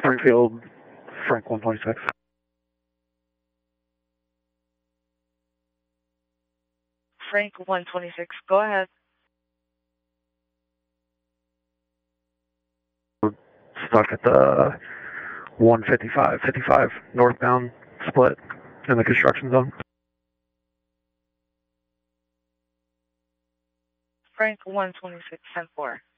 Springfield, Frank 126. Frank 126, go ahead. Stuck at the 55 northbound split in the construction zone. Frank 126, 10-4.